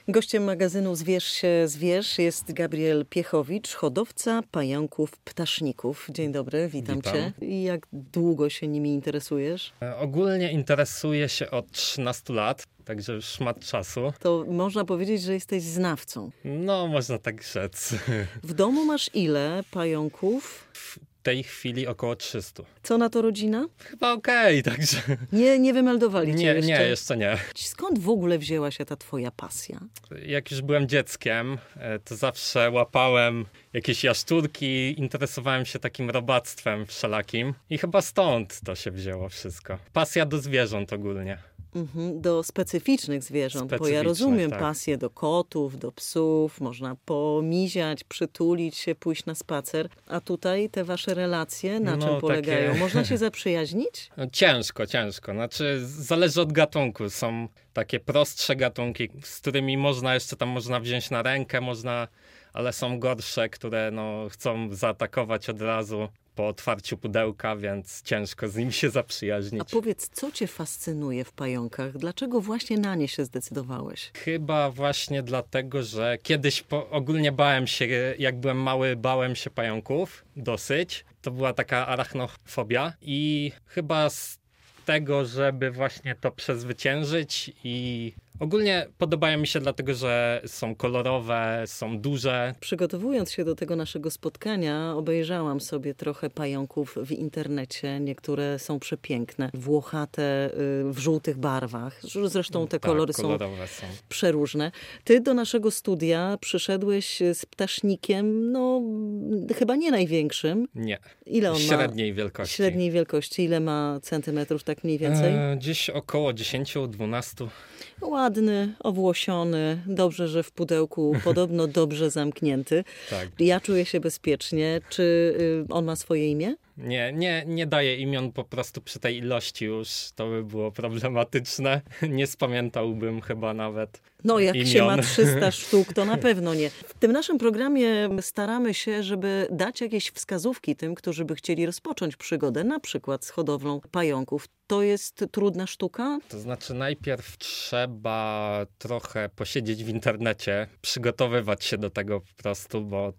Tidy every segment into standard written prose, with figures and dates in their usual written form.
Gościem magazynu Zwierz się zwierz jest Gabriel Piechowicz, hodowca pająków ptaszników. Dzień dobry, witam cię. I jak długo się nimi interesujesz? Ogólnie interesuję się od 13 lat, także już szmat czasu. To można powiedzieć, że jesteś znawcą. No, można tak rzec. W domu masz ile pająków? W tej chwili około 300. Co na to rodzina? Chyba okej, także... Nie wymeldowali cię jeszcze? Nie, jeszcze nie. Skąd w ogóle wzięła się ta twoja pasja? Jak już byłem dzieckiem, to zawsze łapałem jakieś jaszczurki, interesowałem się takim robactwem wszelakim i chyba stąd to się wzięło wszystko. Pasja do zwierząt ogólnie. Do specyficznych zwierząt, bo ja rozumiem pasję do kotów, do psów, można pomiziać, przytulić się, pójść na spacer, a tutaj te wasze relacje na czym polegają? Można się zaprzyjaźnić? No, ciężko. Znaczy zależy od gatunku. Są takie prostsze gatunki, z którymi można wziąć na rękę, ale są gorsze, które chcą zaatakować od razu po otwarciu pudełka, więc ciężko z nimi się zaprzyjaźnić. A powiedz, co cię fascynuje w pająkach? Dlaczego właśnie na nie się zdecydowałeś? Chyba właśnie dlatego, że kiedyś ogólnie jak byłem mały, bałem się pająków dosyć. To była taka arachnofobia i chyba z tego, żeby właśnie to przezwyciężyć i ogólnie podobają mi się dlatego, że są kolorowe, są duże. Przygotowując się do tego naszego spotkania, obejrzałam sobie trochę pająków w internecie. Niektóre są przepiękne, włochate, w żółtych barwach. Zresztą te kolory są przeróżne. Ty do naszego studia przyszedłeś z ptasznikiem, chyba nie największym. Nie. Ile on średniej wielkości. Średniej wielkości. Ile ma centymetrów, tak mniej więcej? Gdzieś około 10-12. Ładny, owłosiony, dobrze, że w pudełku, podobno dobrze zamknięty. Tak. Ja czuję się bezpiecznie. Czy on ma swoje imię? Nie daję imion, po prostu przy tej ilości już to by było problematyczne. Nie spamiętałbym chyba nawet jak imion. się ma 300 sztuk, to na pewno nie. W tym naszym programie staramy się, żeby dać jakieś wskazówki tym, którzy by chcieli rozpocząć przygodę, na przykład z hodowlą pająków. To jest trudna sztuka? To znaczy najpierw trzeba trochę posiedzieć w internecie, przygotowywać się do tego po prostu, bo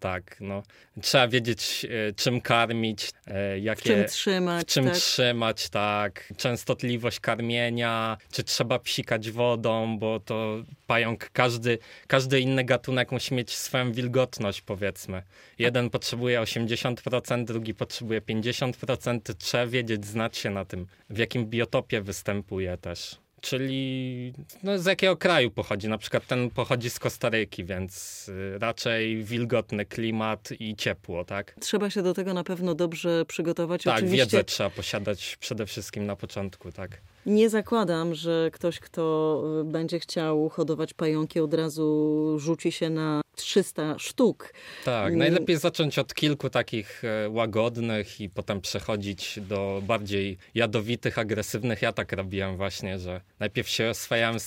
trzeba wiedzieć czym karmić, w czym trzymać. Częstotliwość karmienia, czy trzeba psikać wodą, bo to pająk, każdy inny gatunek musi mieć swoją wilgotność, powiedzmy. Jeden potrzebuje 80%, drugi potrzebuje 50%. Trzeba wiedzieć, znać się na tym, w jakim biotopie występuje też. Czyli z jakiego kraju pochodzi. Na przykład ten pochodzi z Kostaryki, więc raczej wilgotny klimat i ciepło, tak? Trzeba się do tego na pewno dobrze przygotować. Tak, oczywiście. Wiedzę trzeba posiadać przede wszystkim na początku, tak. Nie zakładam, że ktoś, kto będzie chciał hodować pająki, od razu rzuci się na 300 sztuk. Tak, najlepiej zacząć od kilku takich łagodnych i potem przechodzić do bardziej jadowitych, agresywnych. Ja tak robiłem właśnie, że najpierw się oswajałem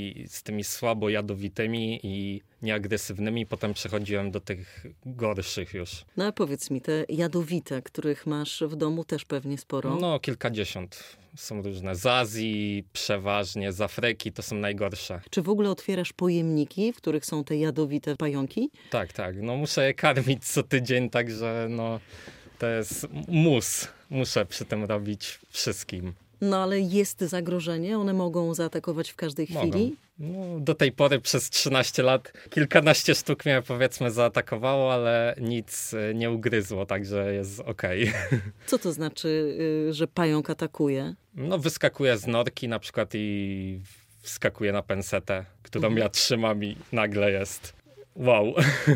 z tymi słabo jadowitymi i nieagresywnymi, potem przechodziłem do tych gorszych już. A powiedz mi, te jadowite, których masz w domu, też pewnie sporo? Kilkadziesiąt są różne. Z Azji przeważnie, z Afryki to są najgorsze. Czy w ogóle otwierasz pojemniki, w których są te jadowite pająki? Tak. Muszę je karmić co tydzień, także to jest mus. Muszę przy tym robić wszystkim. Ale jest zagrożenie? One mogą zaatakować w każdej chwili? Do tej pory przez 13 lat kilkanaście sztuk mnie powiedzmy zaatakowało, ale nic nie ugryzło, także jest okej. Co to znaczy, że pająk atakuje? Wyskakuje z norki na przykład i wskakuje na pensetę, którą ja trzymam i nagle jest... Wow,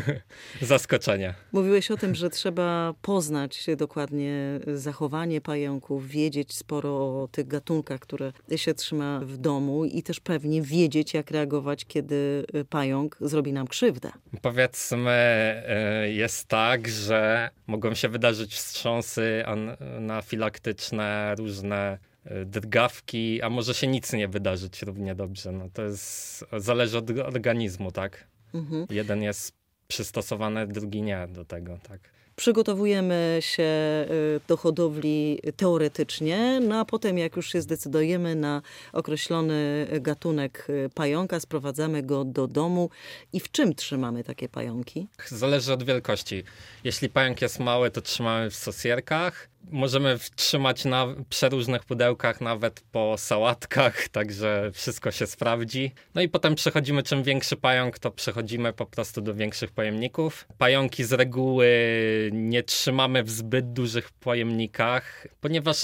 zaskoczenie. Mówiłeś o tym, że trzeba poznać dokładnie zachowanie pająków, wiedzieć sporo o tych gatunkach, które się trzyma w domu i też pewnie wiedzieć, jak reagować, kiedy pająk zrobi nam krzywdę. Powiedzmy, jest tak, że mogą się wydarzyć wstrząsy anafilaktyczne, różne drgawki, a może się nic nie wydarzyć równie dobrze. Zależy od organizmu, tak? Jeden jest przystosowany, drugi nie do tego, tak. Przygotowujemy się do hodowli teoretycznie, no a potem jak już się zdecydujemy na określony gatunek pająka, sprowadzamy go do domu. I w czym trzymamy takie pająki? Zależy od wielkości. Jeśli pająk jest mały, to trzymamy w sosierkach. Możemy trzymać na przeróżnych pudełkach, nawet po sałatkach, także wszystko się sprawdzi. No i potem przechodzimy, czym większy pająk, to przechodzimy po prostu do większych pojemników. Pająki z reguły nie trzymamy w zbyt dużych pojemnikach, ponieważ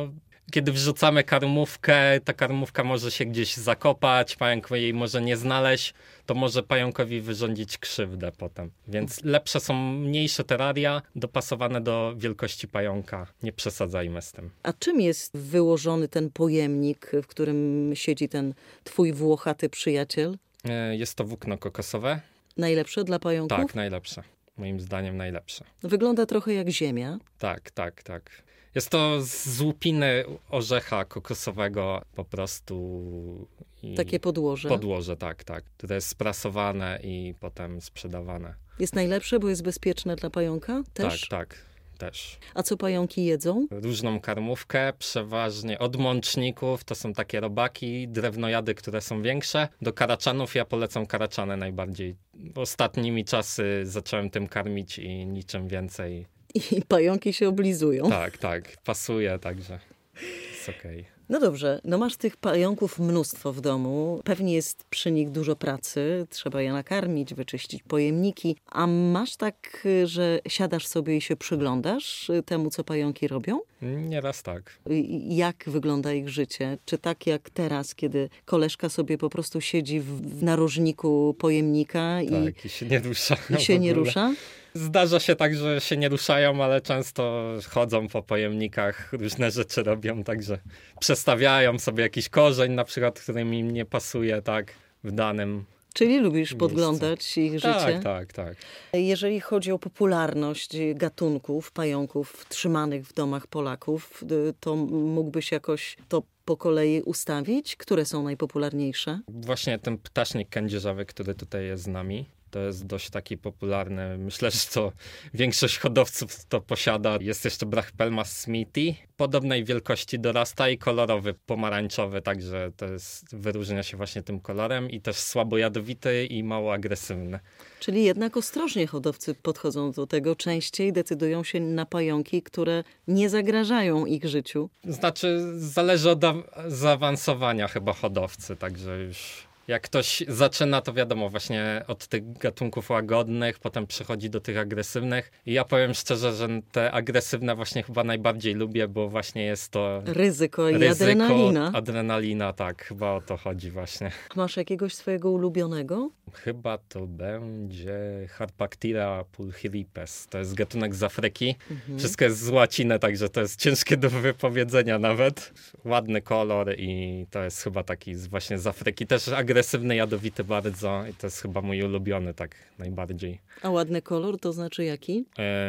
kiedy wrzucamy karmówkę, ta karmówka może się gdzieś zakopać, pająk jej może nie znaleźć, to może pająkowi wyrządzić krzywdę potem. Więc lepsze są mniejsze terraria, dopasowane do wielkości pająka. Nie przesadzajmy z tym. A czym jest wyłożony ten pojemnik, w którym siedzi ten twój włochaty przyjaciel? Jest to włókno kokosowe. Najlepsze dla pająków? Tak, najlepsze. Moim zdaniem najlepsze. Wygląda trochę jak ziemia. Tak. Jest to z łupiny orzecha kokosowego po prostu. Takie podłoże. Podłoże, tak. Które jest sprasowane i potem sprzedawane. Jest najlepsze, bo jest bezpieczne dla pająka też? Tak, też. A co pająki jedzą? Różną karmówkę, przeważnie od mączników, to są takie robaki, drewnojady, które są większe. Do karaczanów ja polecam karaczany najbardziej. Ostatnimi czasy zacząłem tym karmić i niczym więcej. I pająki się oblizują. Tak, pasuje, także jest okej. No dobrze, masz tych pająków mnóstwo w domu. Pewnie jest przy nich dużo pracy. Trzeba je nakarmić, wyczyścić pojemniki. A masz tak, że siadasz sobie i się przyglądasz temu, co pająki robią? Nieraz tak. Jak wygląda ich życie? Czy tak jak teraz, kiedy koleżka sobie po prostu siedzi w narożniku pojemnika i się nie rusza. I się nie rusza? Zdarza się tak, że się nie ruszają, ale często chodzą po pojemnikach, różne rzeczy robią, także przestawiają sobie jakiś korzeń, na przykład, który im nie pasuje, tak, w danym Czyli lubisz miejscu. Podglądać ich życie? Tak. Jeżeli chodzi o popularność gatunków pająków trzymanych w domach Polaków, to mógłbyś jakoś to po kolei ustawić? Które są najpopularniejsze? Właśnie ten ptasznik kędzierzawy, który tutaj jest z nami. To jest dość taki popularny. Myślę, że to większość hodowców to posiada. Jest jeszcze Brachypelma smithi. Podobnej wielkości dorasta i kolorowy, pomarańczowy, także wyróżnia się właśnie tym kolorem i też słabo jadowity i mało agresywny. Czyli jednak ostrożnie hodowcy podchodzą do tego. Częściej decydują się na pająki, które nie zagrażają ich życiu. Znaczy, zależy od zaawansowania chyba hodowcy, także już... Jak ktoś zaczyna, to wiadomo, właśnie od tych gatunków łagodnych, potem przechodzi do tych agresywnych. I ja powiem szczerze, że te agresywne właśnie chyba najbardziej lubię, bo właśnie jest to... Ryzyko i adrenalina. Adrenalina, tak, chyba o to chodzi właśnie. Masz jakiegoś swojego ulubionego? Chyba to będzie Harpactira pulchiripes. To jest gatunek z Afryki. Wszystko jest z łaciny, także to jest ciężkie do wypowiedzenia nawet. Ładny kolor i to jest chyba taki właśnie z Afryki. Też agresywny, jadowity bardzo i to jest chyba mój ulubiony tak najbardziej. A ładny kolor to znaczy jaki?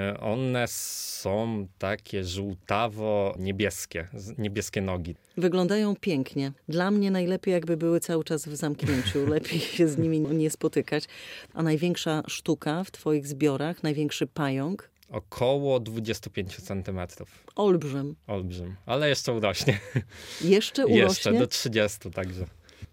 One są takie żółtawo-niebieskie, niebieskie nogi. Wyglądają pięknie. Dla mnie najlepiej jakby były cały czas w zamknięciu. Lepiej się z nimi nie spotykać. A największa sztuka w twoich zbiorach, największy pająk? Około 25 centymetrów. Olbrzym. Olbrzym, ale jeszcze urośnie. Jeszcze urośnie? Jeszcze do 30, także.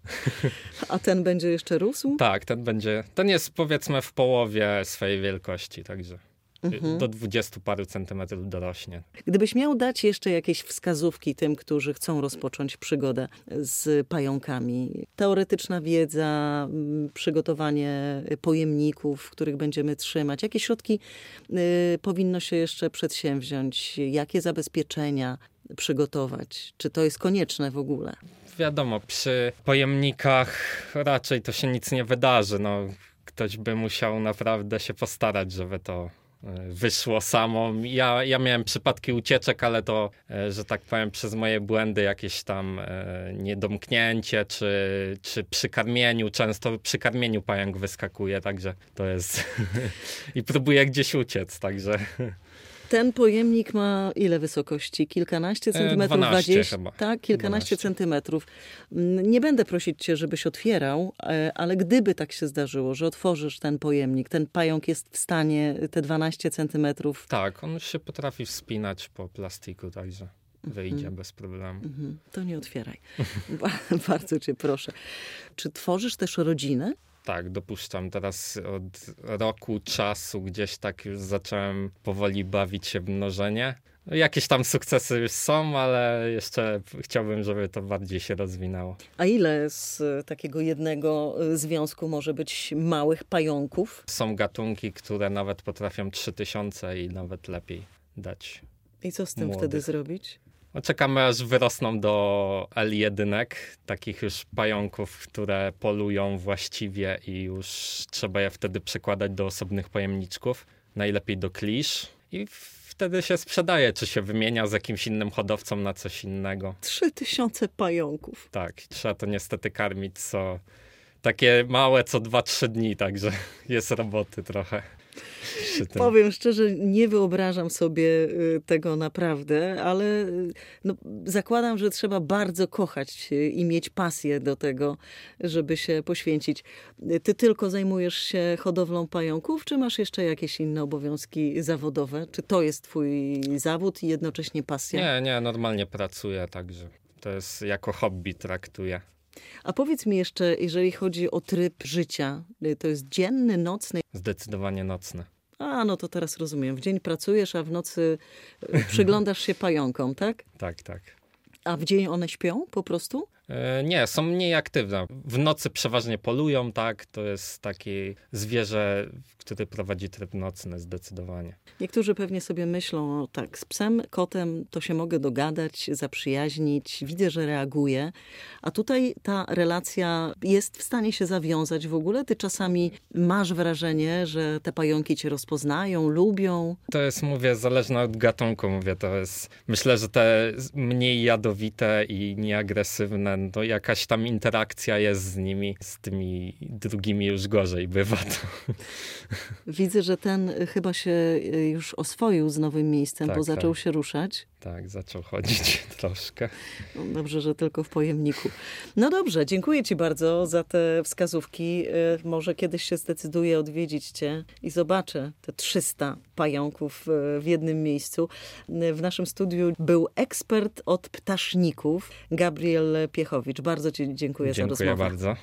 A ten będzie jeszcze rósł? Tak, ten jest powiedzmy w połowie swojej wielkości, także do 20 paru centymetrów dorośnie. Gdybyś miał dać jeszcze jakieś wskazówki tym, którzy chcą rozpocząć przygodę z pająkami, teoretyczna wiedza, przygotowanie pojemników, w których będziemy trzymać, jakie środki powinno się jeszcze przedsięwziąć, jakie zabezpieczenia przygotować? Czy to jest konieczne w ogóle? Wiadomo, przy pojemnikach raczej to się nic nie wydarzy. Ktoś by musiał naprawdę się postarać, żeby to wyszło samo. Ja miałem przypadki ucieczek, ale to, że tak powiem, przez moje błędy jakieś tam niedomknięcie, czy przy karmieniu. Często przy karmieniu pająk wyskakuje, także to jest... I próbuje gdzieś uciec, także... Ten pojemnik ma ile wysokości? Kilkanaście centymetrów? 12 chyba. Tak, kilkanaście 12. centymetrów. Nie będę prosić cię, żebyś otwierał, ale gdyby tak się zdarzyło, że otworzysz ten pojemnik, ten pająk jest w stanie te 12 centymetrów... Tak, on się potrafi wspinać po plastiku, także wyjdzie bez problemu. To nie otwieraj. Bardzo cię proszę. Czy tworzysz też rodzinę? Tak, dopuszczam. Teraz od roku czasu gdzieś tak już zacząłem powoli bawić się w mnożenie. Jakieś tam sukcesy już są, ale jeszcze chciałbym, żeby to bardziej się rozwinęło. A ile z takiego jednego związku może być małych pająków? Są gatunki, które nawet potrafią 3000 i nawet lepiej dać. I co z tym młodych. wtedy zrobić? Czekamy, aż wyrosną do L1, takich już pająków, które polują właściwie i już trzeba je wtedy przekładać do osobnych pojemniczków. Najlepiej do klisz. I wtedy się sprzedaje, czy się wymienia z jakimś innym hodowcą na coś innego. 3000 pająków. Tak, trzeba to niestety karmić takie małe co 2-3 dni, także jest roboty trochę. Powiem szczerze, nie wyobrażam sobie tego naprawdę, ale zakładam, że trzeba bardzo kochać i mieć pasję do tego, żeby się poświęcić. Ty tylko zajmujesz się hodowlą pająków, czy masz jeszcze jakieś inne obowiązki zawodowe? Czy to jest twój zawód i jednocześnie pasja? Nie, normalnie pracuję, także to jest jako hobby traktuję. A powiedz mi jeszcze, jeżeli chodzi o tryb życia, to jest dzienny, nocny? Zdecydowanie nocny. No to teraz rozumiem. W dzień pracujesz, a w nocy przyglądasz się pająkom, tak? Tak. A w dzień one śpią po prostu? Nie, są mniej aktywne. W nocy przeważnie polują, tak? To jest takie zwierzę, które prowadzi tryb nocny zdecydowanie. Niektórzy pewnie sobie myślą, tak, z psem, kotem to się mogę dogadać, zaprzyjaźnić, widzę, że reaguje. A tutaj ta relacja jest w stanie się zawiązać w ogóle? Ty czasami masz wrażenie, że te pająki cię rozpoznają, lubią? To jest, mówię, zależne od gatunku. Myślę, że te mniej jadowite i nieagresywne, to jakaś tam interakcja jest z nimi. Z tymi drugimi już gorzej bywa to. Widzę, że ten chyba się już oswoił z nowym miejscem, bo zaczął się ruszać. Tak, zaczął chodzić troszkę. Dobrze, że tylko w pojemniku. No dobrze, dziękuję ci bardzo za te wskazówki. Może kiedyś się zdecyduję odwiedzić cię i zobaczę te 300 pająków w jednym miejscu. W naszym studiu był ekspert od ptaszników, Gabriel Piechowicz. Bardzo ci dziękuję za rozmowę. Dziękuję bardzo.